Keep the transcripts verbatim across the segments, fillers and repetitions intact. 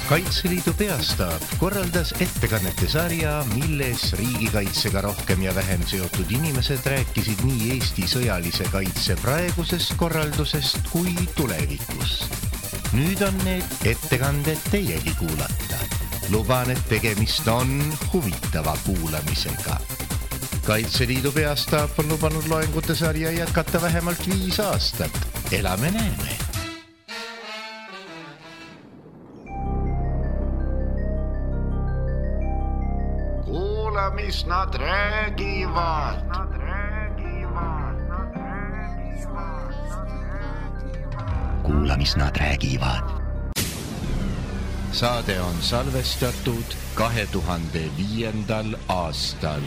Kaitseliidu peastaap korraldas ettekannete sarja, milles riigikaitsega rohkem ja vähem seotud inimesed rääkisid nii Eesti sõjalise kaitse praegusest korraldusest kui tulevikust. Nüüd on need ettekanded teiegi kuulata. Luban, et tegemist on huvitava kuulamisega. Kaitseliidu peastaap on lubanud loengute sarja jätkata vähemalt viis aastat. Elame näeme! Mis nad räägivad. Nad räägivad, nad räägivad, nad räägivad. Kuula, mis nad räägivad. Saade on salvestatud kahe tuhande viiendal aastal.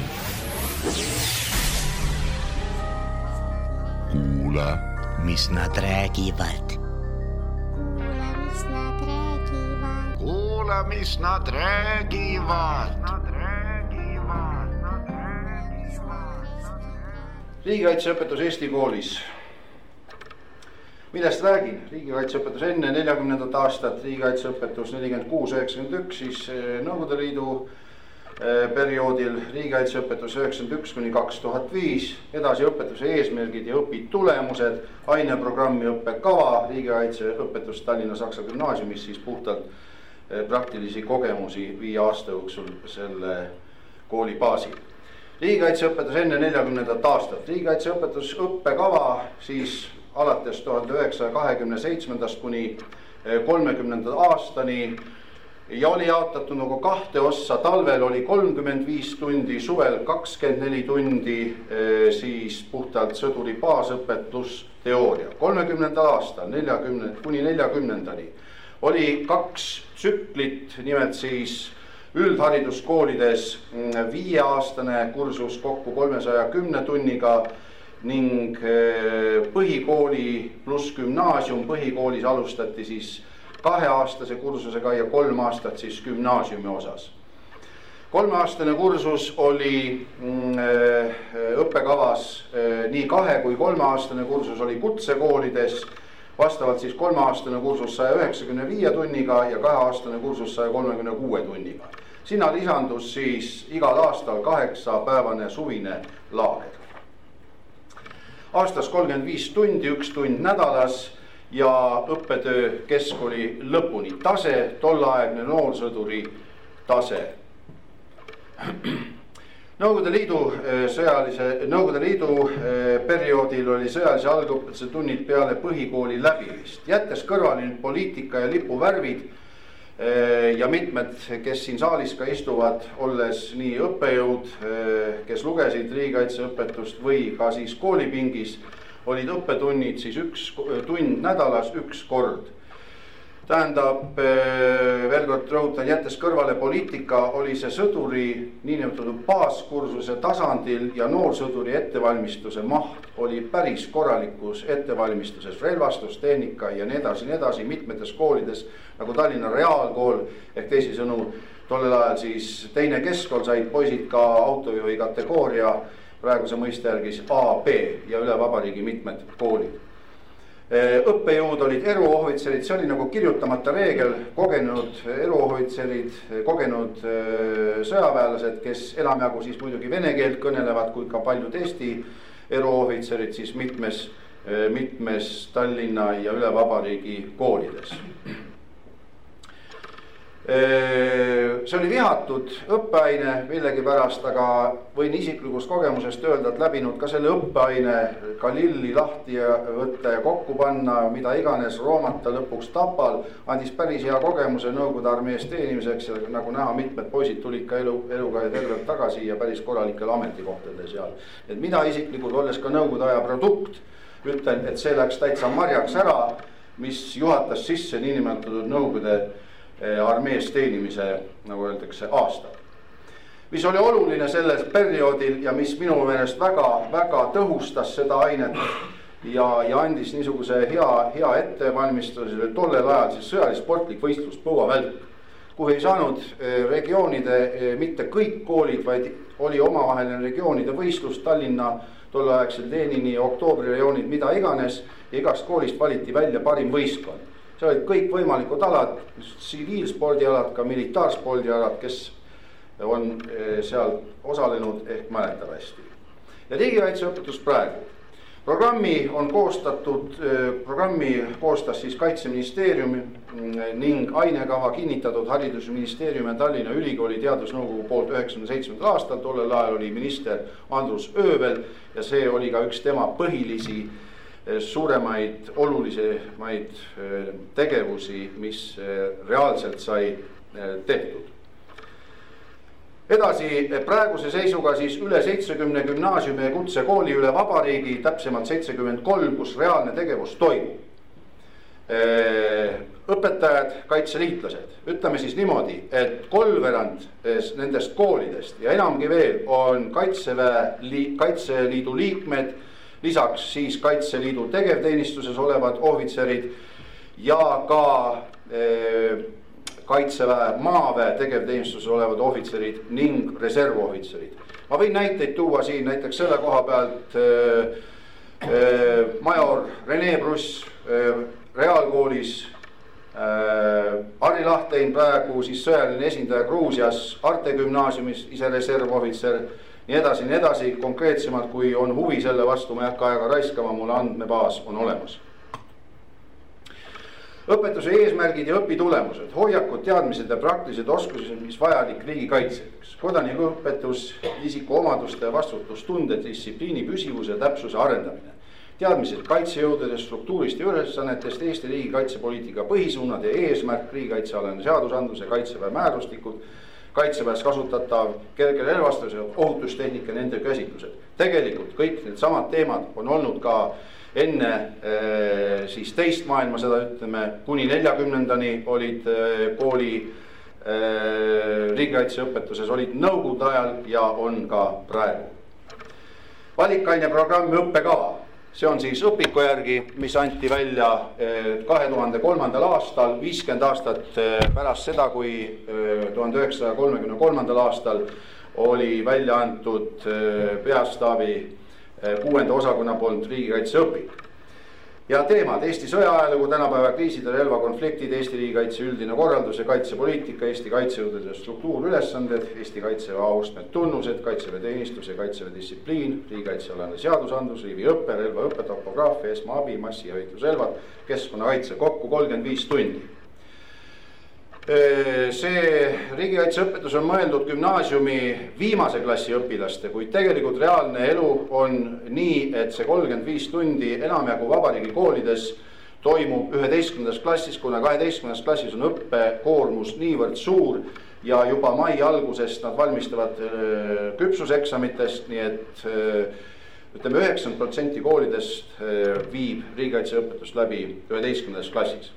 Kuula, mis nad räägivad. Kuula, mis nad räägivad. Riigikaitseõpetus Eesti koolis. Millest räägin? Riigikaitseõpetus enne neljakümnendat aastat, riigikaitseõpetus nelikümmend kuus üheksakümmend üks, siis Nõukogude Liidu perioodil riigikaitseõpetus üheksakümmend üks kuni kaks tuhat viis, edasi õpetuse eesmärgid ja õpitulemused, aineprogrammi õppekava, riigikaitseõpetus Tallinna Saksa Gümnaasiumis, siis puhtalt praktilisi kogemusi viie aasta jooksul selle kooli baasil. Riigikaitseõpetus enne neljakümnendat aastat. Riigikaitseõpetus õppekava siis alates tuhande üheksasaja kahekümne seitsmendast kuni kolmekümnenda aastani ja oli jaotatud nagu kahte ossa. Talvel oli kolmkümmend viis tundi, suvel kakskümmend neli tundi, siis puhtalt sõduri baasõpet pluss teooria. kolmekümnendal aastal neljakümne kuni neljakümnendani oli kaks tsüklit, nimelt siis üldhariduskoolides viieaastane kursus kokku kolmesaja kümne tunniga ning põhikooli pluss gümnaasium. Põhikoolis alustati siis kaheaastase kursusega ja kolm aastat siis gümnaasiumi osas. Kolmeaastane kursus oli õppekavas nii kahe kui kolmeaastane kursus oli kutsekoolides. Vastavalt siis kolmeaastane kursus saja üheksakümne viie tunniga ja kaheaastane kursus saja kolmekümne kuue tunniga. Sinna lisandus siis igal aastal kaheksapäevane suvine laager. Aastas kolmkümmend viis tundi, üks tund nädalas ja õppetöö keskkooli lõpuni. Tase, tolleaegne noorsõduri tase. Nõukogude Liidu sõjalise, Nõukogude Liidu perioodil oli sõjalise algõpetuse tunnid peale põhikooli läbimist. Jättes kõrvale poliitika ja lipuvärvid ja mitmed, kes siin saalis ka istuvad, olles nii õppejõud, kes lugesid riigikaitseõpetust või ka siis koolipingis, olid õppetunnid siis üks tund nädalas, üks kord. Tähendab, veel kord rõhutan, jättes kõrvale poliitika, oli see sõduri niinimetatud baaskursuse tasandil ja noorsõduri ettevalmistuse maht oli päris korralikus ettevalmistuses, relvastustehnika ja nii edasi, nii edasi mitmetes koolides, nagu Tallinna Reaalkool, ehk teisisõnu tollel ajal siis teine keskkool said poisid ka autojuhi kategooria, praeguse mõiste järgi A B ja üle vabariigi mitmed koolid. Õppejõud olid eruohvitserid, see oli nagu kirjutamata reegel, kogenud eruohvitserid, kogenud sõjaväelased, kes enamjagu siis muidugi vene keelt kõnelevad, kui ka paljud Eesti eruohvitserid siis mitmes, mitmes Tallinna ja üle vabariigi koolides. See oli vihatud õppeaine millegipärast, aga võin isiklikust kogemusest öelda, et läbinud ka selle õppeaine ka lilli lahti võtta ja kokku panna, mida iganes roomata lõpuks Tapal, andis päris hea kogemuse Nõukogude armees teenimiseks ja nagu näha, mitmed poisid tulid ka elu, eluga ja tervelt tagasi ja päris korralikel ametikohtadel seal. Et mida isiklikult, olles ka Nõukogude aja produkt, ütlen, et see läks täitsa marjaks ära, mis juhatas sisse niinimetatud Nõukogude armees teenimise, nagu öeldakse, aasta. Mis oli oluline sellel perioodil ja mis minu meelest väga, väga tõhustas seda ainet ja, ja andis niisuguse hea, hea ettevalmistusele tollel ajal siis sõjalis-sportlik võistlus põuavälk, kuhu ei saanud regioonide, mitte kõik koolid, vaid oli omavaheline regioonide võistlus, Tallinna tolleaegsel Lenini ja Oktoobri rajoonid, mida iganes, ja igast koolist valiti välja parim võistkond. seal olid kõik võimalikud alad, tsiviilspordialad, ka militaarspordialad, kes on seal osalenud ehk mäletavasti. Ja riigikaitseõpetus praegu. Programmi on koostatud, programmi koostas siis Kaitseministeerium ning ainekava kinnitatud Haridusministeerium ja Tallinna Ülikooli teadusnõukogu poolt üheksakümne seitsmendal aastal. Tollel ajal oli minister Andrus Öövel ja see oli ka üks tema põhilisi suuremaid, olulisemaid tegevusi, mis reaalselt sai tehtud. Edasi, praeguse seisuga siis üle seitsekümne gümnaasiumi ja kutsekooli üle vabariigi, täpsemalt seitsekümmend kolm, kus reaalne tegevus toimub. Õpetajad, kaitseliitlased, ütleme siis niimoodi, et kolmveerand nendest koolidest ja enamgi veel on Kaitseväe, Kaitseliidu liikmed, lisaks siis Kaitseliidu tegevteenistuses olevad ohvitserid ja ka Kaitseväe maaväe tegevteenistuses olevad ohvitserid ning reservohvitserid. Ma võin näiteid tuua siin näiteks selle koha pealt äh, äh, major Rene Bruss äh, reaalkoolis, äh, Harri Lahtein praegu siis sõjaline esindaja Gruusias, Arte gümnaasiumis, ise reservohvitser, nii edasi, nii edasi, konkreetsemalt kui on huvi selle vastu, ma ei hakka aega raiskama, mul andmebaas on olemas. Õpetuse eesmärgid ja õpitulemused, hoiakud, teadmised ja praktilised oskused, mis vajalik riigikaitseks. Kodanikuõpetus, isiku omaduste ja vastutustunde, distsipliini püsivuse ja täpsuse arendamine. Teadmised kaitsejõudude struktuurist ja ülesannetest, Eesti riigikaitsepoliitika põhisuunad ja eesmärk, riigikaitsealane seadusandluse, kaitseväe määrustikud, kaitseväes kasutatav kerge relvastus ja ohutustehnika, nende käsitlused. Tegelikult kõik need samad teemad on olnud ka enne äh, siis teist maailma, seda ütleme, kuni neljakümnendani olid äh, kooli äh, riigikaitseõpetuses, olid nõukogude ajal ja on ka praegu. Valikaine programmi õppekava, see on siis õpiku järgi, mis anti välja äh, kahe tuhande kolmandal aastal, viiskümmend aastat äh, pärast seda, kui äh, tuhande üheksasaja kolmekümne kolmandal aastal oli välja antud äh, peastaabi kuuenda osakonna poolt riigikaitseõpik. Ja teemad: Eesti sõjaajalugu, tänapäeva kriisid ja relvakonfliktid, Eesti riigikaitse üldine korraldus ja kaitsepoliitika, Eesti kaitsejõudude struktuurülesanded, Eesti kaitseväe austmed tunnused, kaitseväe teenistus ja kaitseväe distsipliin, riigikaitsealane seadusandlus, riigiõppe, relvaõppe, topograafia, esmaabi, massihävitusrelvad, keskkonnakaitse, kokku kolmkümmend viis tundi. See riigikaitseõpetus on mõeldud gümnaasiumi viimase klassi õpilaste, kuid tegelikult reaalne elu on nii, et see kolmkümmend viis tundi enamjagu vabariigi koolides toimub üheteistkümnendas klassis, kuna kaheteistkümnendas klassis on õppekoormus niivõrd suur ja juba mai algusest nad valmistavad küpsuseksamitest, nii et ütleme üheksakümmend protsenti koolidest viib riigikaitseõpetust läbi üheteistkümnendas klassis.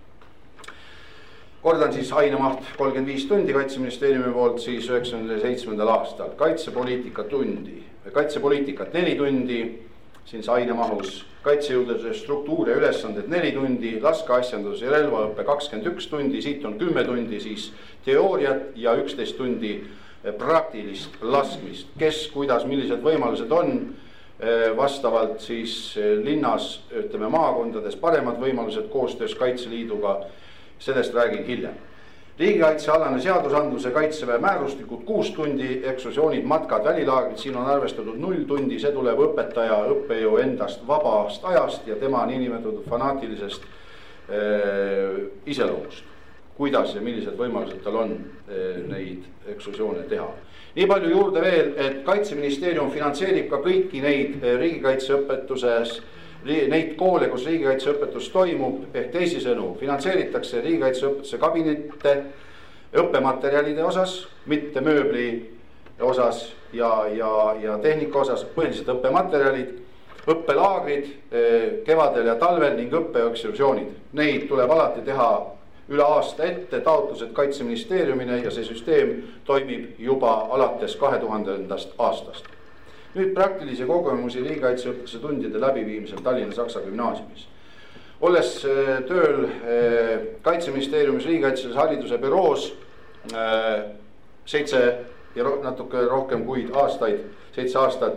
Kordan siis ainemaht kolmkümmend viis tundi Kaitseministeeriumi poolt siis üheksakümne seitsmendal aastal. Kaitsepoliitika tundi, kaitsepoliitikat neli tundi, siin see ainemahus, kaitsejõudude struktuur ja ülesanded neli tundi, laskeasjandus ja relvaõppe kakskümmend üks tundi, siit on kümme tundi siis teooriat ja üksteist tundi praktilist laskmist. Kes, kuidas, millised võimalused on, vastavalt siis linnas, ütleme maakondades paremad võimalused koostöös Kaitseliiduga, sellest räägin hiljem. Riigikaitsealane seadusandluse kaitseväe määrustikud kuus tundi, ekskursioonid, matkad, välilaagrid, siin on arvestatud null tundi, see tuleb õpetaja õppejõu endast vabast ajast ja tema niinimetatud fanaatilisest äh, iseloomust. Kuidas ja millised võimalused tal on äh, neid ekskursioone teha. Nii palju juurde veel, et Kaitseministeerium finantseerib ka kõiki neid äh, riigikaitseõpetuses neid koole, kus riigikaitseõpetus toimub, ehk teisisõnu finantseeritakse riigikaitseõpetuse kabinette õppematerjalide osas, mitte mööbli osas ja, ja, ja tehnika osas, põhiliselt õppematerjalid, õppelaagrid kevadel ja talvel ning õppeekskursioonid. Neid tuleb alati teha üle aasta ette, taotlused Kaitseministeeriumine ja see süsteem toimib juba alates kahe tuhandendast aastast. Nüüd praktilisi kogemusi riigikaitseõpetuse tundide läbiviimisel Tallinna Saksa gümnaasiumis. Olles tööl Kaitseministeeriumis riigikaitselise hariduse büroos seitse ja natuke rohkem kuid aastaid, seitse aastat,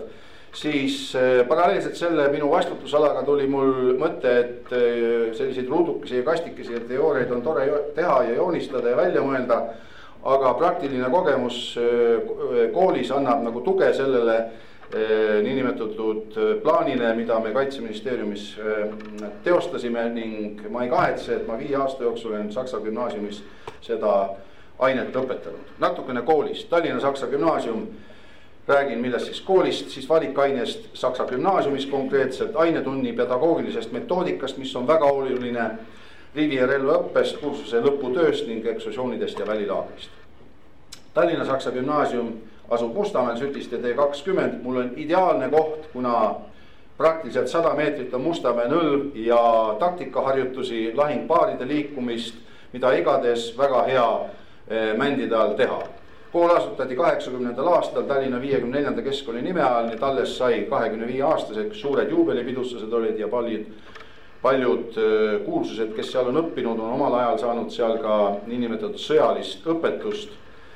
siis paralleelselt selle minu vastutusalaga tuli mul mõte, et selliseid ruudukesi ja kastikesi ja teooriaid on tore teha ja joonistada ja välja mõelda, aga praktiline kogemus koolis annab nagu tuge sellele niinimetatud plaanile, mida me Kaitseministeeriumis teostasime ning ma ei kahetse, et ma viie aasta jooksul olen Saksa gümnaasiumis seda ainet õpetanud. Natukene koolist. Tallinna Saksa gümnaasium, räägin millest siis koolist, siis valikainest Saksa gümnaasiumis konkreetselt, ainetunni pedagoogilisest metoodikast, mis on väga oluline, rivi- ja relvaõppest, kursuse lõputööst ning ekskursioonidest ja välilaagrist. Tallinna Saksa gümnaasium asub Mustamäel Sütiste tee kakskümmend, mul on ideaalne koht, kuna praktiliselt sada meetrit on Mustamäe nõlv ja taktikaharjutusi, lahingpaaride liikumist, mida igades väga hea mändide all teha. Kool asutati kaheksakümnendal aastal Tallinna viiekümne neljanda keskkooli nime all, nii talles sai kahekümne viie aastaseks, suured juubelipidustused olid ja paljud, paljud kuulsused, kes seal on õppinud, on omal ajal saanud seal ka niinimetatud sõjalist õpetust.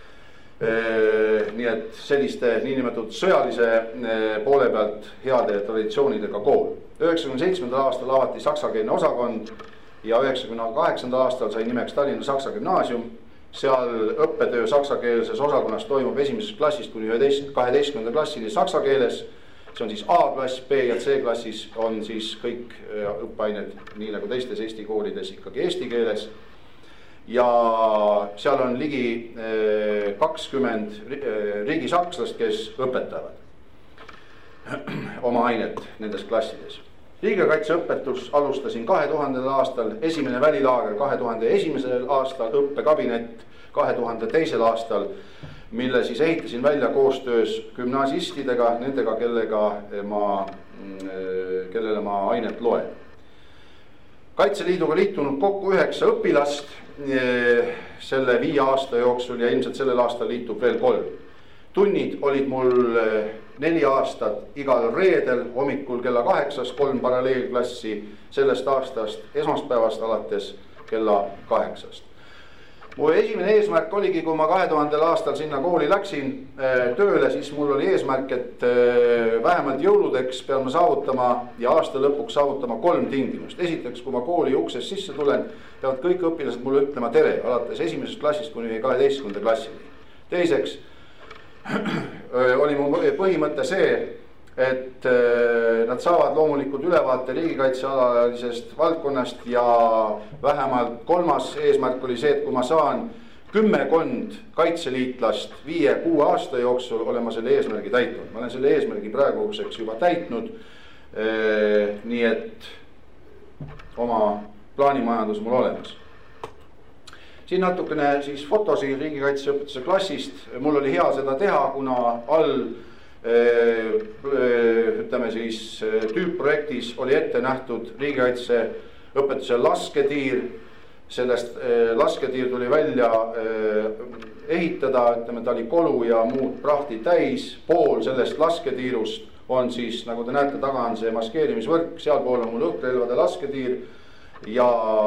Nii et selliste niinimetatud sõjalise poole pealt heade traditsioonidega kool. üheksakümne seitsmendal aastal avati saksakeelne osakond ja üheksakümne kaheksandal aastal sai nimeks Tallinna Saksa gümnaasium. Seal õppetöö saksakeelses osakonnas toimub esimesest klassist kuni kaheteistkümnenda klassini saksa keeles. See on siis A-klass, B ja C klassis on siis kõik õppeained, nii nagu teistes Eesti koolides, ikkagi eesti keeles. Ja seal on ligi kakskümmend riigisakslast, kes õpetavad oma ainet nendes klassides. Riigikaitseõpetus alustasin kahe tuhandendal aastal, esimene välilaager kahe tuhande esimesel aastal, õppekabinett kahe tuhande teisel aastal, mille siis ehitasin välja koostöös gümnasistidega, nendega, kellega ma, kellele ma ainet loen. Kaitseliiduga liitunud kokku üheksa õpilast selle viie aasta jooksul ja ilmselt sellel aastal liitub veel kolm. Tunnid olid mul neli aastat igal reedel hommikul kella kaheksast, kolm paralleelklassi sellest aastast esmaspäevast alates kella kaheksast. Mu esimene eesmärk oligi, kui ma kahe tuhandendal aastal sinna kooli läksin tööle, siis mul oli eesmärk, et vähemalt jõuludeks pean ma saavutama ja aasta lõpuks saavutama kolm tingimust. Esiteks, kui ma kooli uksest sisse tulen, peavad kõik õpilased mulle ütlema tere, alates esimesest klassist kuni kaheteistkümnenda klassini. Teiseks oli mu põhimõte see, et nad saavad loomulikult ülevaate riigikaitsealalisest valdkonnast ja vähemalt kolmas eesmärk oli see, et kui ma saan kümmekond kaitseliitlast viie-kuue aasta jooksul, olen ma selle eesmärgi täitnud. Ma olen selle eesmärgi praeguseks juba täitnud, nii et oma plaanimajandus mul olemas. Siin natukene siis fotosi riigikaitseõpetuse klassist. Mul oli hea seda teha, kuna all ütleme siis tüüpprojektis oli ette nähtud riigikaitseõpetuse lasketiir. Sellest lasketiir tuli välja ehitada, ütleme ta oli kolu ja muud prahti täis. Pool sellest lasketiirust on siis, nagu te näete, taga on see maskeerimisvõrk, sealpool on mul õhkrelvade lasketiir ja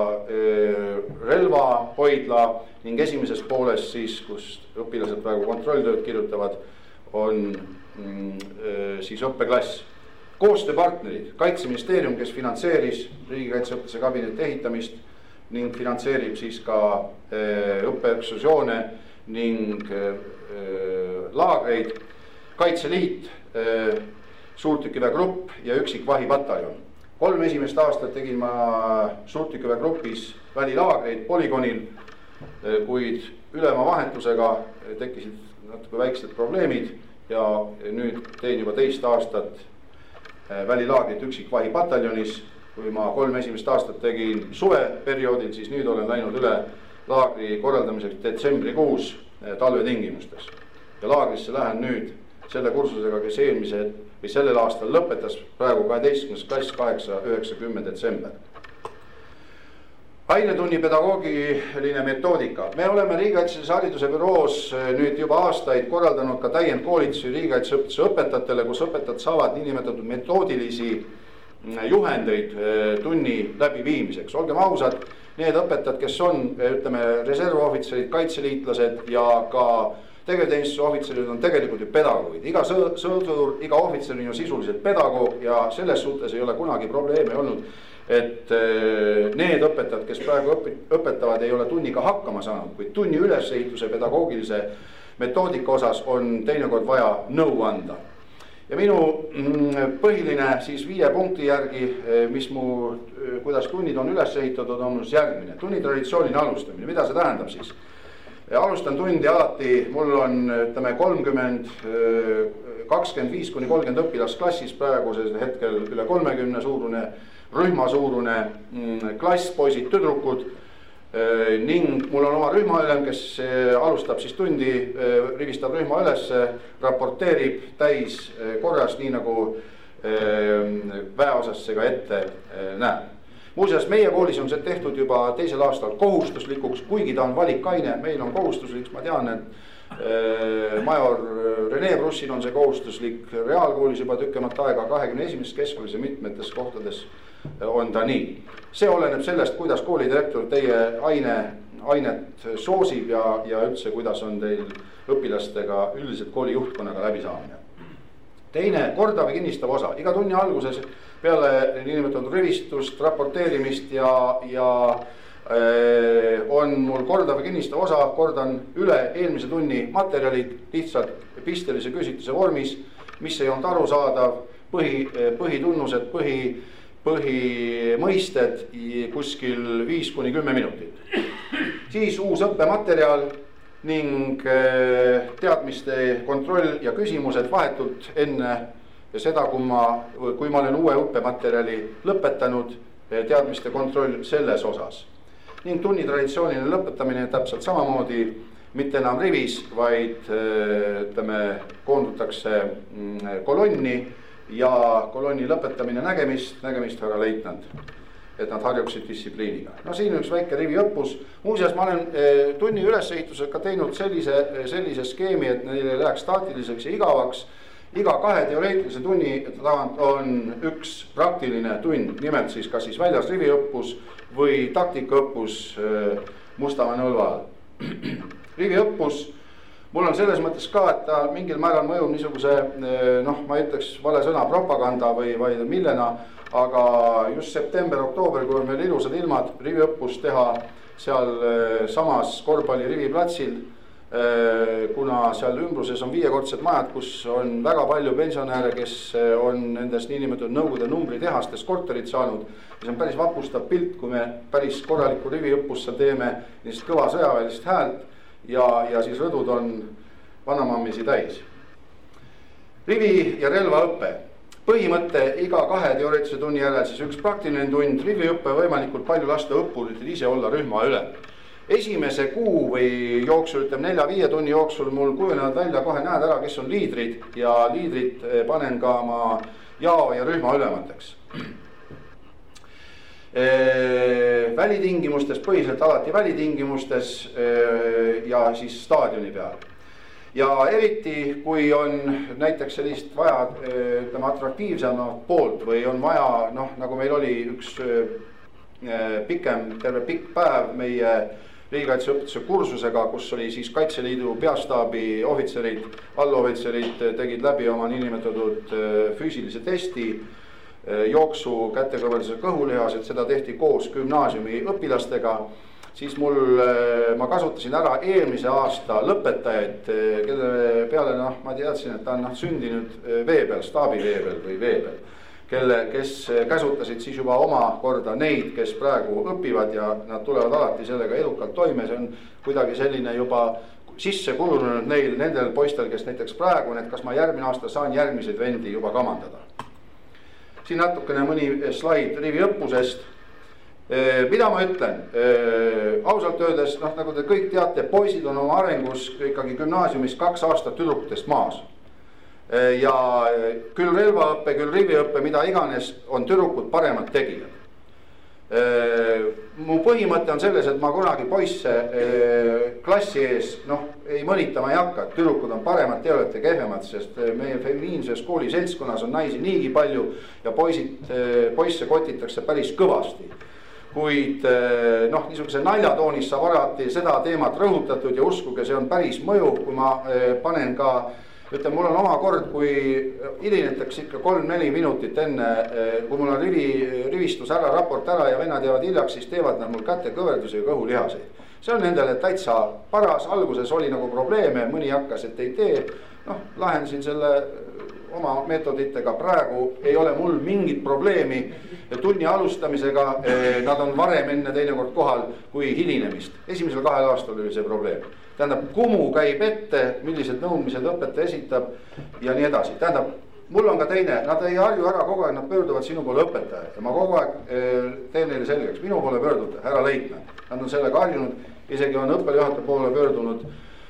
relvahoidla ning esimeses pooles siis, kus õpilased praegu kontrolltööd kirjutavad, on siis õppeklass. Koostööpartnerid, Kaitseministeerium, kes finantseeris riigikaitseõpetuse kabineti ehitamist ning finantseerib siis ka õppeekskursioone ning laagreid. Kaitseliit, suurtükiväe grupp ja üksik vahipataljon. Kolm esimest aastat tegin ma suurtükiväe grupis välilaagreid poligonil, kuid ülema vahetusega tekkisid natuke väiksed probleemid ja nüüd teen juba teist aastat välilaagrit üksik vahipataljonis. Kui ma kolm esimest aastat tegin suveperioodil, siis nüüd olen läinud üle laagri korraldamiseks detsembrikuus talvetingimustes. Ja laagrisse lähen nüüd selle kursusega, kes eelmise või sellel aastal lõpetas, praegu kaheteistkümnes klass, kaheksa, üheksa, kümme detsember. Ainetunni pedagoogiline metoodika. Me oleme riigikaitselise hariduse büroos nüüd juba aastaid korraldanud ka täiendkoolitusi riigikaitseõpetuse õpetajatele, kus õpetajad saavad niinimetatud metoodilisi juhendeid tunni läbiviimiseks. Olgem ausad, need õpetajad, kes on, ütleme, reservohvitserid, kaitseliitlased ja ka tegevteenistuse ohvitserid on tegelikult ju pedagoogid, iga sõdur, iga ohvitser on ju sisuliselt pedagoog ja selles suhtes ei ole kunagi probleemi olnud, et need õpetajad, kes praegu õpetavad, ei ole tunniga hakkama saanud, kuid tunni ülesehituse pedagoogilise metoodika osas on teinekord vaja nõu anda. Ja minu põhiline siis viie punkti järgi, mis mu, kuidas tunnid on üles ehitatud, on mul järgmine. Tunnitraditsioonine alustamine, mida see tähendab siis? Alustan tundi alati, mul on ütleme kolmkümmend, kakskümmend viis kuni kolmkümmend õpilast klassis, praegusel hetkel üle kolmekümne suurune, rühma suurune klass, poisid, tüdrukud ning mul on oma rühmaülem, kes alustab siis tundi, rivistab rühma üles, raporteerib täis korras, nii nagu väeosas see ka ette näeb. Muuseas, meie koolis on see tehtud juba teisel aastal kohustuslikuks, kuigi ta on valikaine, meil on kohustuslik, ma tean, et major Rene Brussil on see kohustuslik reaalkoolis juba tükkemat aega, kahekümne esimesest keskkoolis ja mitmetes kohtades on ta nii. See oleneb sellest, kuidas koolidirektor teie aine, ainet soosib ja, ja üldse, kuidas on teil õpilastega üldiselt kooli juhtkonnaga läbi saamine. Teine, kordav ja kinnistav osa, iga tunni alguses peale niinimetatud rivistust, raporteerimist ja, ja öö, on mul kordav ja kinnistav osa, kordan üle eelmise tunni materjalid lihtsalt pistelise küsitluse vormis, mis ei olnud arusaadav, põhi, põhitunnused, põhi, põhimõisted kuskil viis kuni kümme minutit. Siis uus õppematerjal ning teadmiste kontroll ja küsimused vahetult enne seda, kui ma, kui ma olen uue õppematerjali lõpetanud, teadmiste kontroll selles osas. Ning tunni traditsiooniline lõpetamine täpselt samamoodi, mitte enam rivis, vaid ütleme, koondutakse kolonni ja kolonni lõpetamine nägemist, nägemist härra leitnant, et nad harjuksid distsipliiniga. No siin üks väike riviõppus. Muuseas, ma olen tunni ülesehitusega teinud sellise, sellise skeemi, et neil ei läheks staatiliseks ja igavaks. Iga kahe teoreetilise tunni tagant on üks praktiline tund, nimelt siis kas siis väljas riviõppus või taktikaõppus Mustamäe nõlva all. Riviõppus, mul on selles mõttes ka, et ta mingil määral mõjub niisuguse, noh, ma ütleks vale sõna propaganda või, või millena, aga just september, oktoober, kui on meil ilusad ilmad, riviõppus teha seal samas korvpalli riviplatsil, kuna seal ümbruses on viiekordsed majad, kus on väga palju pensionäre, kes on nendest niinimetatud nõukogude numbritehastes korterid saanud. See on päris vapustav pilt, kui me päris korralikku riviõppust seal teeme niisugust kõva sõjaväelist häält ja, ja siis rõdud on vanamammisi täis. Rivi- ja relvaõppe. Põhimõtte iga kahe teoreetilise tunni järel siis üks praktiline tund, riviõppe võimalikult palju lasta õppuritel ise olla rühma üle. Esimese kuu või jooksul, ütleme nelja-viie tunni jooksul mul kujunevad välja, kohe näed ära, kes on liidrid ja liidrid panen ka oma jao ja rühma ülemateks. Välitingimustes, põhiliselt alati välitingimustes ja siis staadioni peal. Ja eriti, kui on näiteks sellist vaja, ütleme, atraktiivsemat poolt või on vaja, noh, nagu meil oli üks pikem, terve pikk päev meie riigikaitseõpetuse kursusega, kus oli siis Kaitseliidu peastaabi ohvitserid, allohvitserid tegid läbi oma niinimetatud füüsilise testi, jooksu, kätekõverduse kõhulihas, et seda tehti koos gümnaasiumi õpilastega, siis mul, ma kasutasin ära eelmise aasta lõpetajaid, kelle peale, noh, ma teadsin, et ta on sündinud vee peal, staabi vee peal või vee peal. Kelle, kes käsutasid siis juba oma korda neid, kes praegu õpivad ja nad tulevad alati sellega edukalt toime. See on kuidagi selline juba sisse kulunenud neil, nendel poistel, kes näiteks praegu, et kas ma järgmine aasta saan järgmiseid vendi juba kamandada. Siin natukene mõni slaid riviõppusest. Mida ma ütlen? Ausalt öeldes, noh, nagu te kõik teate, poisid on oma arengus ikkagi gümnaasiumis kaks aastat tüdrukutest maas. Ja küll relvaõppe, küll riviõppe, mida iganes, on tüdrukud paremad tegijad. Mu põhimõte on selles, et ma kunagi poisse klassi ees, noh, ei mõnitama ei hakka, et tüdrukud on paremad, te olete kehvemad, sest meie feminiinses kooli seltskonnas on naisi niigi palju ja poisid, poisse kotitakse päris kõvasti. kuid noh, niisuguse naljatoonis saab alati seda teemat rõhutatud ja uskuge, see on päris mõjuv, kui ma panen ka, ütleme, mul on oma kord, kui hilinetakse ikka kolm-neli minutit enne, kui mul on rivi, rivistus ära, raport ära ja vennad jäävad hiljaks, siis teevad nad mul käte kõverdusi ja kõhulihaseid. See on nendele täitsa paras, alguses oli nagu probleeme, mõni hakkas, et ei tee, noh, lahendasin selle oma meetoditega, praegu ei ole mul mingit probleemi tunni alustamisega, nad on varem enne teinekord kohal kui hilinemist. Esimesel kahel aastal oli see probleem. Tähendab, kumu käib ette, millised nõudmised õpetaja esitab ja nii edasi. Tähendab, mul on ka teine, nad ei harju ära kogu aeg, nad pöörduvad sinu poole õpetaja ja ma kogu aeg teen neile selgeks, minu poole pöörduda, härra Leitmann. Nad on sellega harjunud, isegi on õppejuhataja poole pöördunud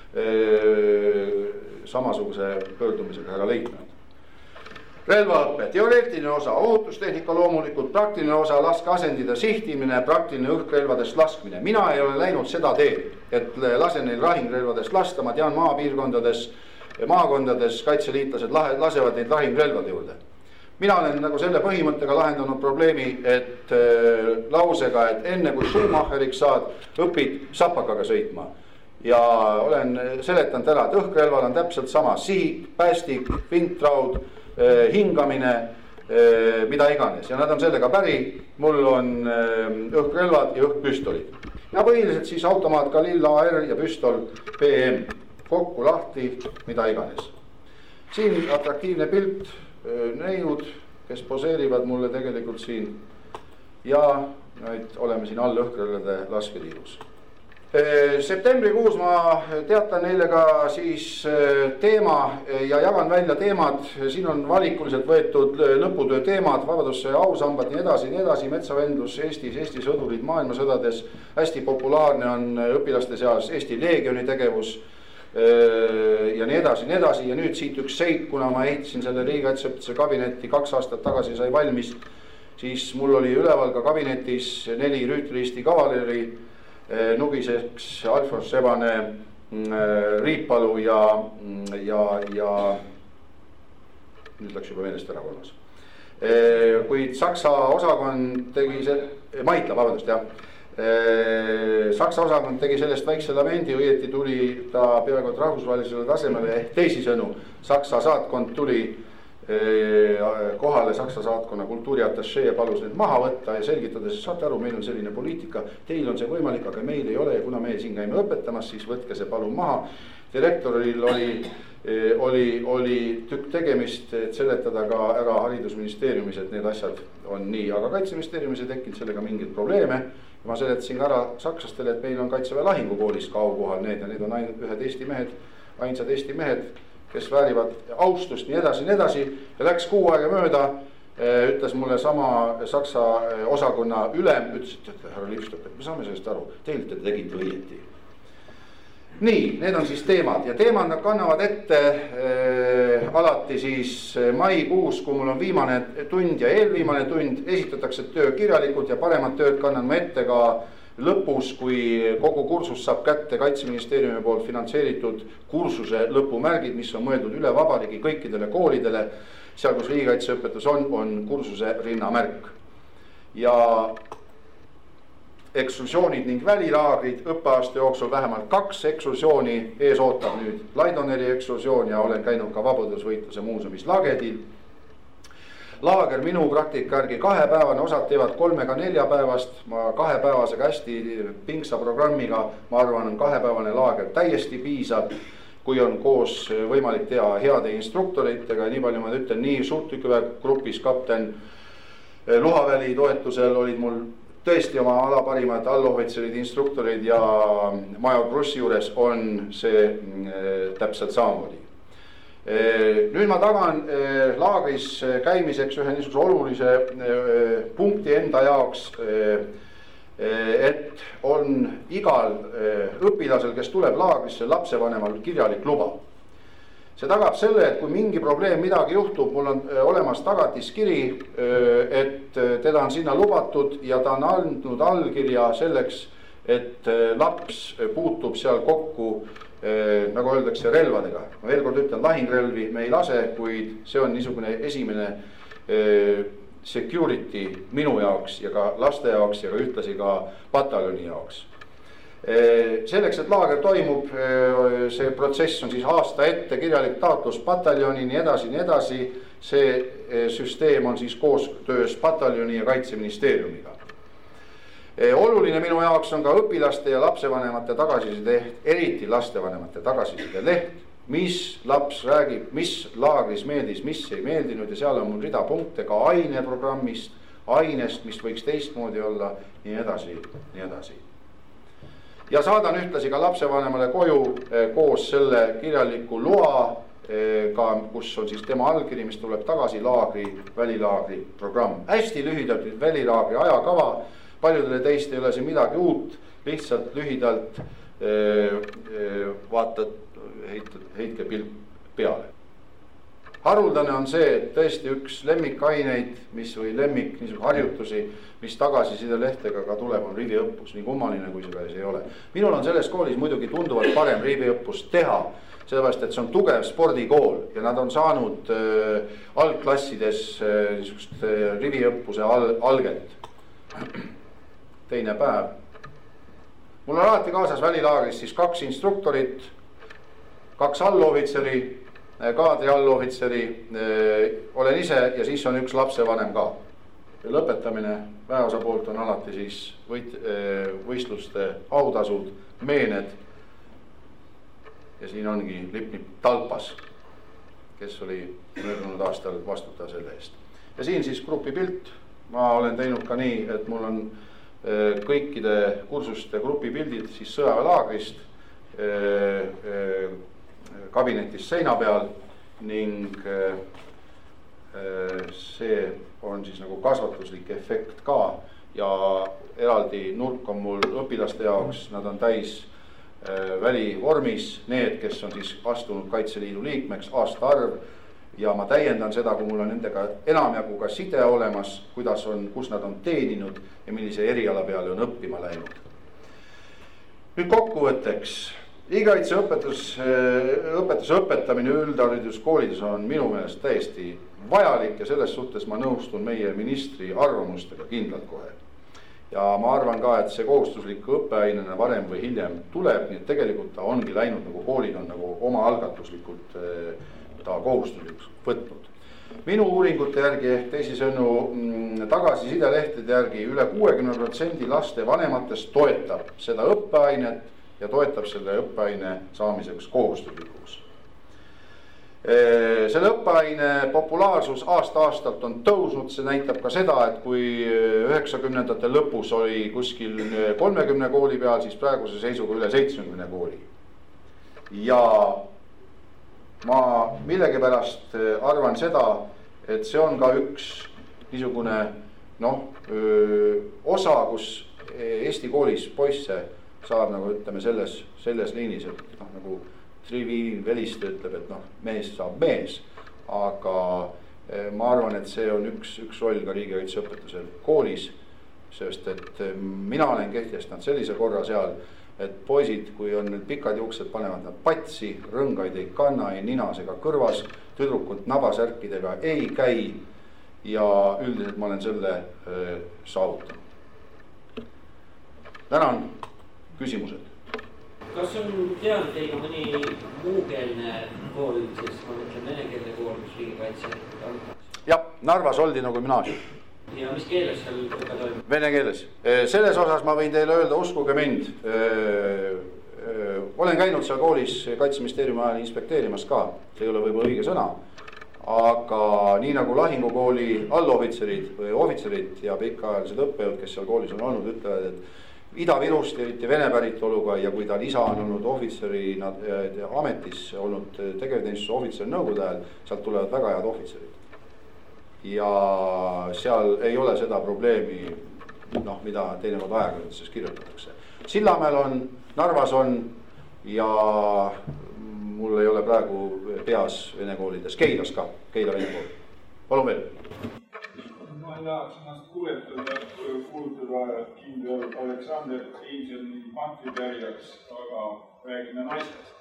ee, samasuguse pöördumisega härra Leitmann. Relvaõppe, teoreetiline osa, ohutustehnika loomulikult, praktiline osa, laskeasendide sihtimine, praktiline õhkrelvadest laskmine. Mina ei ole läinud seda teed, et lasen neil rahingrelvadest lasta, ma tean maapiirkondades, maakondades kaitseliitlased lasevad neid rahingrelvade juurde. Mina olen nagu selle põhimõttega lahendanud probleemi, et äh, lausega, et enne kui Schumacheriks saad, õpid sapakaga sõitma. Ja olen seletanud ära, et õhkrelval on täpselt sama sihik, päästik, vintraud, äh, hingamine, äh, mida iganes. Ja nad on sellega päri, mul on äh, õhkrelvad ja õhkpüstolid. Ja põhiliselt siis automaat Galil A R ja püstol P M. Kokku lahti, mida iganes. Siin atraktiivne pilt, neiud, kes poseerivad mulle tegelikult siin ja nüüd oleme siin all õhkrelvade lasketiivus. Septembrikuus ma teatan neile ka siis teema ja jagan välja teemad, siin on valikuliselt võetud lõputöö teemad, vabadusse ausambad, nii edasi, nii edasi, metsavendlus Eestis, Eesti sõdurid maailmasõdades, hästi populaarne on õpilaste seas Eesti Leegioni tegevus ja nii edasi, nii edasi ja nüüd siit üks seik, kuna ma ehitasin selle riigikaitseõpetuse kabinetti kaks aastat tagasi sai valmis, siis mul oli üleval ka kabinetis neli rüütliristi kavaleri, nugiseks Alfons Sebane, Riipalu ja, ja, ja nüüd läks juba meelest ära kolmas. Kuid Saksa osakond tegi see, Maitla, vabandust, jah. Saksa osakond tegi sellest väikse lamendi, õieti tuli ta peaaegu rahvusvahelisele tasemele, teisisõnu, Saksa saatkond tuli kohale, Saksa saatkonna kultuuriatašee ja palus need maha võtta ja selgitades, saate aru, meil on selline poliitika, teil on see võimalik, aga meil ei ole ja kuna me siin käime õpetamas, siis võtke see palun maha. Direktoril oli, oli, oli tükk tegemist, et seletada ka ära haridusministeeriumis, et need asjad on nii, aga kaitseministeeriumis ei tekkinud sellega mingeid probleeme. Ma seletasin ära sakslastele, et meil on Kaitseväe lahingukoolis ka aukohal need ja need on ainult ühed Eesti mehed, ainsad Eesti mehed, kes väärivad austust, nii edasi, nii edasi. Ja läks kuu aega mööda, ütles mulle sama Saksa osakonna ülem, ütles, et härra Lipstok, et me saame sellest aru, teilt te tegite õieti. Nii, need on siis teemad ja teemad nad kannavad ette äh, alati siis maikuus, kui mul on viimane tund ja eelviimane tund, esitatakse töö kirjalikult ja paremat tööd kannan ma ette ka lõpus, kui kogu kursus saab kätte Kaitseministeeriumi poolt finantseeritud kursuse lõpumärgid, mis on mõeldud üle vabariigi kõikidele koolidele, seal kus riigikaitseõpetus on, on kursuse rinnamärk. Ja eksklusioonid ning välilaagrid õppeaasta jooksul vähemalt kaks eksklusiooni ees ootab nüüd Laidoneri eksklusioon ja olen käinud ka Vabadusvõitluse muuseumis Lagedil. Laager minu praktika järgi kahepäevane, osad teevad kolmega neljapäevast, ma kahepäevasega hästi pingsa programmiga, ma arvan, on kahepäevane laager täiesti piisav, kui on koos võimalik teha heade instruktoritega, nii palju ma ütlen, nii suurtükiväe grupis kapten Luhaväli toetusel olid mul tõesti oma ala parimad allohvitserid, instruktorid ja major Brussi juures on see täpselt samamoodi. Nüüd ma tagan laagris käimiseks ühe niisuguse olulise punkti enda jaoks, et on igal õpilasel, kes tuleb laagrisse, lapsevanemal kirjalik luba. See tagab selle, et kui mingi probleem midagi juhtub, mul on olemas tagatiskiri, et teda on sinna lubatud ja ta on andnud allkirja selleks, et laps puutub seal kokku, nagu öeldakse, relvadega. Ma veel kord ütlen, lahingrelvi me ei lase, kuid see on niisugune esimene security minu jaoks ja ka laste jaoks ja ka ühtlasi ka pataljoni jaoks. Selleks, et laager toimub, see protsess on siis aasta ette, kirjalik taotlus pataljoni, nii edasi, nii edasi. See süsteem on siis koostöös pataljoni ja Kaitseministeeriumiga. Oluline minu jaoks on ka õpilaste ja lapsevanemate tagasiside leht, eriti lastevanemate tagasiside leht, mis laps räägib, mis laagris meeldis, mis ei meeldinud ja seal on mul rida punkte ka aineprogrammist, ainest, mis võiks teistmoodi olla, nii edasi, nii edasi. Ja saadan ühtlasi ka lapsevanemale koju koos selle kirjaliku loa, ka, kus on siis tema allkiri, mis tuleb tagasi laagri, välilaagri programm. Hästi lühidalt välilaagri ajakava, paljudele teist ei ole siin midagi uut, lihtsalt lühidalt vaatad, heitke pilk peale. Haruldane on see, et tõesti üks lemmikaineid, mis või lemmik niisugune harjutusi, mis tagasiside lehtega ka tuleb, on riviõppus, nii kummaline kui see ka ei ole. Minul on selles koolis muidugi tunduvalt parem riviõppust teha, sellepärast, et see on tugev spordikool ja nad on saanud äh, algklassides äh, niisugust äh, riviõppuse al alget. Teine päev. Mul on alati kaasas välilaagris siis kaks instruktorit, kaks allohvitseri, kaadri allohvitseri, olen ise ja siis on üks lapsevanem ka. Lõpetamine väeosa poolt on alati siis võit, võistluste autasud, meened ja siin ongi Lipnip Talpas, kes oli möödunud aastal vastutaja selle eest. Ja siin siis grupi pilt, ma olen teinud ka nii, et mul on kõikide kursuste grupipildid siis sõjaväelaagrist kabinetis seina peal ning see on siis nagu kasvatuslik efekt ka ja eraldi nurk on mul õpilaste jaoks, nad on täis välivormis, need, kes on siis astunud Kaitseliidu liikmeks, aasta arv ja ma täiendan seda, kui mul on nendega enamjagu ka side olemas, kuidas on, kus nad on teeninud ja millise eriala peale on õppima läinud. Nüüd kokkuvõtteks. Riigikaitseõpetus, õpetuse õpetamine üldhariduskoolides on minu meelest täiesti vajalik ja selles suhtes ma nõustun meie ministri arvamustega kindlalt kohe. Ja ma arvan ka, et see kohustusliku õppeainena varem või hiljem tuleb, nii et tegelikult ta ongi läinud, nagu koolid on nagu oma algatuslikult ta kohustuslikuks võtnud. Minu uuringute järgi ehk teisisõnu tagasiside-lehtede järgi üle kuuekümne protsendi laste vanematest toetab seda õppeainet ja toetab selle õppeaine saamiseks kohustuslikuks. Selle õppeaine populaarsus aasta-aastalt on tõusnud, see näitab ka seda, et kui üheksakümnendate lõpus oli kuskil kolmekümne kooli peal, siis praeguse seisuga üle seitsmekümne kooli. Ja ma millegipärast arvan seda, et see on ka üks niisugune noh, osa, kus Eesti koolis poisse saab nagu ütleme selles, selles liinis, et noh, nagu Trivi Veliste ütleb, et noh, mees saab mees, aga ma arvan, et see on üks, üks roll ka riigikaitseõpetusel koolis, sest et mina olen kehtestanud sellise korra seal, et poisid, kui on need pikad juuksed, panevad nad patsi, rõngaid ei kanna, ei ninas ega kõrvas, tüdrukud nabasärkidega ei käi ja üldiselt ma olen selle öö, saavutanud. Tänan, küsimused. Kas on teada teiga mõni muukeelne kool, sest ma mõtlen venekeelne kool, kus riigikaitse antakse? Jah, Narvas Oldino gümnaasium. Ja mis keeles seal õpe toimub? Vene keeles. Selles osas ma võin teile öelda, uskuge mind. Olen käinud seal koolis Kaitseministeeriumi ajal inspekteerimas ka, see ei ole võib-olla õige sõna. Aga nii nagu lahingukooli allohvitserid või ohvitserid ja pikaajalised õppejõud, kes seal koolis on olnud, ütlevad, et Ida-Virust eriti vene päritoluga ja kui tal isa on olnud ohvitseri ametis, olnud tegevteenistuse ohvitseri nõukogude ajal, sealt tulevad väga head ohvitserid. Ja seal ei ole seda probleemi, noh, mida teinekord ajakirjanduses kirjutatakse. Sillamäel on, Narvas on ja mul ei ole praegu peas vene koolides, Keilas ka, Keila vene kool. Palun veel. Ma ei tahaks ennast kuuletada, kuulutada kindral Aleksander Einselni mantripärijaks, aga räägime naistest.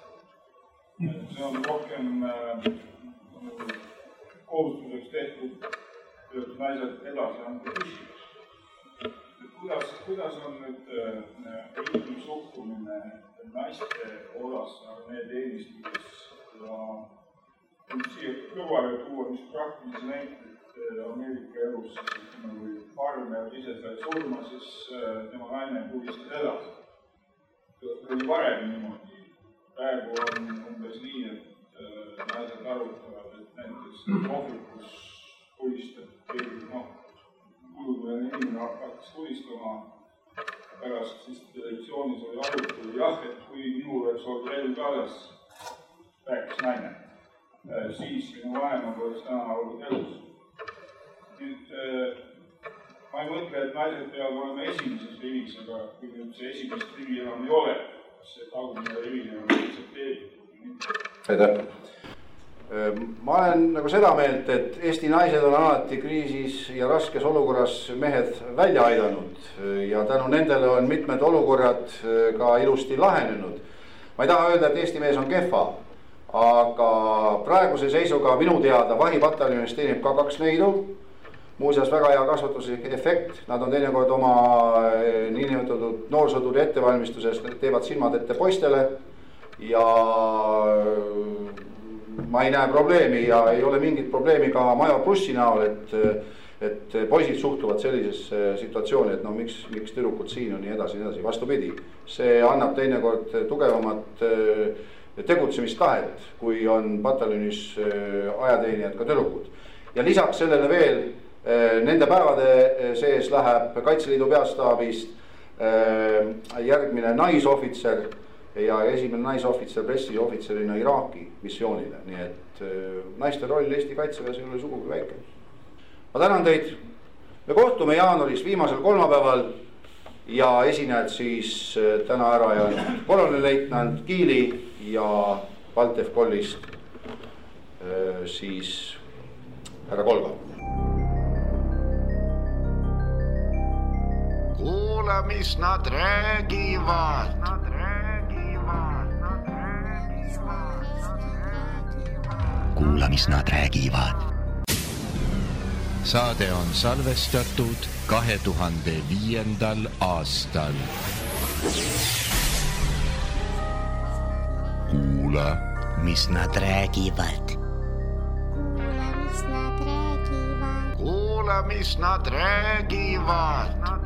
See on rohkem kohustuseks tehtud naised edasi anda küsimus. Kuidas, kuidas on nüüd riigi suhtumine naiste osas meie teenistuses ja siia kõrvale tuua, mis praktilisi näiteid Ameerika elus, kui farmer ise sai surma, siis tema naine puhistas edasi. Oli varem niimoodi. Praegu on umbes nii, et naised arutavad, et näiteks ohvikus puhistab keegi, noh, kulutuline inimene hakkas puhistama. Pärast siis televisioonis oli arutelu, jah, et kui minul oleks olnud relv kaasas, rääkis naine, siis minu vanemad oleks täna olnud elus. Nüüd, ma ei mõtle, et naised peavad olema esimeses rivis, aga kui nüüd see esimest rivi enam ei ole, see tagumine rivi enam lihtsalt teeb. Aitäh. Ma olen nagu seda meelt, et Eesti naised on alati kriisis ja raskes olukorras mehed välja aidanud ja tänu nendele on mitmed olukorrad ka ilusti lahenenud. Ma ei taha öelda, et Eesti mees on kehva, aga praeguse seisuga minu teada vahipataljonis teenib ka kaks neidu. Muuseas väga hea kasvatuslik efekt, nad on teinekord oma niinimetatud noorsõduri ettevalmistuses, teevad silmad ette poistele ja ma ei näe probleemi ja ei ole mingit probleemi ka Major Plussi näol, et, et poisid suhtuvad sellisesse situatsiooni, et no miks, miks tüdrukud siin on nii edasi, nii edasi, vastupidi. See annab teinekord tugevamat tegutsemistahet, kui on pataljonis ajateenijad ka tüdrukud. Ja lisaks sellele veel nende päevade sees läheb Kaitseliidu peastaabist järgmine naisohvitser ja esimene naisohvitser pressiohvitserina Iraaki missioonile. Nii et naiste roll Eesti kaitseväes ei ole sugugi väike. Ma tänan teid. Me kohtume jaanuaris viimasel kolmapäeval ja esinejad siis täna ära jäänud kolonelleitnant Kiili ja Valtef Kollist siis härra Kolga. Kuule, mis nad räägivad. Kuula, mis nad räägivad. Saade on salvestatud kahe tuhande viiendal aastal. Kuula, mis nad räägivad. Kuule, mis nad räägivad.